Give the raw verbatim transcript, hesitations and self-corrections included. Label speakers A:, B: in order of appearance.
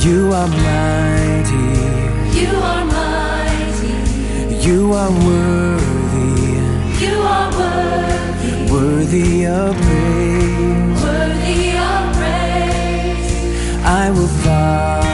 A: You are mighty.
B: You are mighty.
A: You are worthy.
B: You are worthy.
A: Worthy of praise.
B: Worthy of praise.
A: I will follow.